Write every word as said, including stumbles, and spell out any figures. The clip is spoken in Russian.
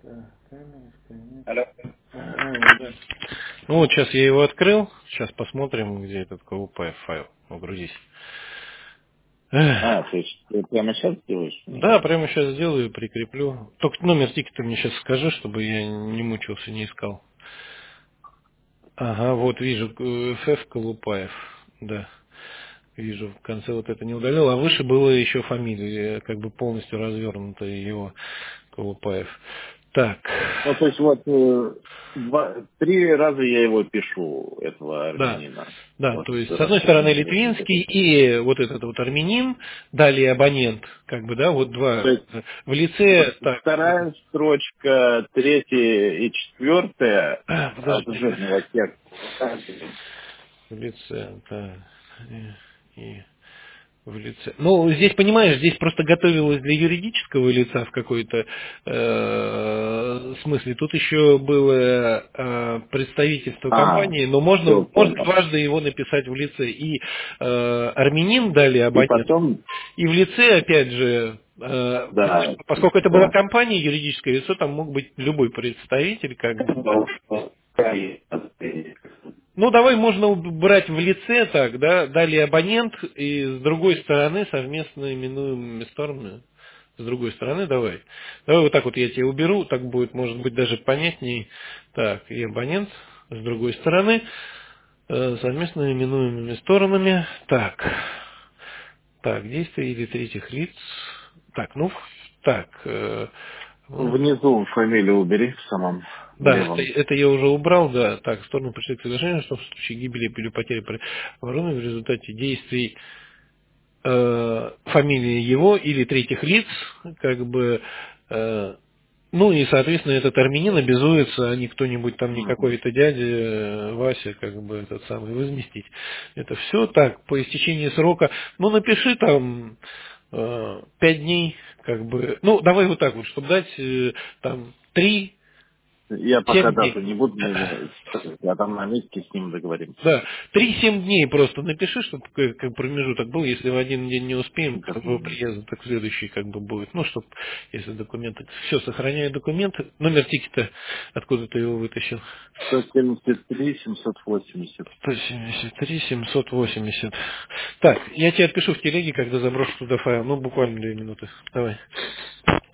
Алло. А, да. Ну вот сейчас я его открыл. Сейчас посмотрим, где этот КУП файл. Угрузись. А, Эх. то есть ты прямо сейчас делаешь мне? Да, прямо сейчас сделаю, прикреплю. Только номер тикета мне сейчас скажи, чтобы я не мучился, не искал. Ага, вот вижу, ФФ Колупаев. Да, вижу, в конце вот это не удалил, а выше было еще фамилия, как бы полностью развернутая его Колупаев. Так, Ну, то есть вот э, два, три раза я его пишу, этого да, армянина. да, Вот то есть с раз одной я стороны не вижу. литвинский и вот этот вот армянин, далее абонент, как бы, да, вот То два есть э, в вот лице, так, вторая строчка, третья и четвертая от подожди, жирного текста. в лице, да, и, и в лице. Ну, здесь, понимаешь, здесь просто готовилось для юридического лица в какой-то э, смысле. Тут еще было э, представительство А, компании, но все можно, можно понял. дважды его написать в лице. И э, армянин дали И абонент, потом, и в лице, опять же, э, да, поскольку это была да. компания, юридическое лицо, там мог быть любой представитель, как бы. Ну, давай можно убрать в лице так, да, далее абонент, и с другой стороны совместно именуемыми сторонами. С другой стороны, давай. Давай вот так вот я тебе уберу, так будет, может быть, даже понятней. Так, и абонент с другой стороны, э, совместно именуемыми сторонами. Так, так, действия или третьих лиц. Так, ну, так, э, ну, Внизу фамилию убери в самом да, это, левом. это я уже убрал, да. Так, сторону пришли к соглашению, что в случае гибели или потери вооружения в результате действий э, фамилии его или третьих лиц, как бы, э, ну и, соответственно, этот армянин обязуется, а не кто-нибудь там, не Мгм. какой-то дядя, э, Вася, как бы, этот самый, возместить. Это все так, по истечении срока, ну, напиши там э, пять дней, как бы, ну, давай вот так вот, чтобы дать э, там три Я пока семь дату дней. не буду называть, а там на месте с ним договоримся. Да, три-семь дней просто напиши, чтобы как, как промежуток был, если в один день не успеем, к твоего Мгм. приезда, так следующий как бы будет. Ну, чтобы, если документы, все, сохраняю документы, номер тикета, откуда ты его вытащил? сто семьдесят три семьсот восемьдесят. сто семьдесят три семьсот восемьдесят. Так, я тебе отпишу в телеге, когда заброшу туда файл, ну, буквально две минуты. Давай.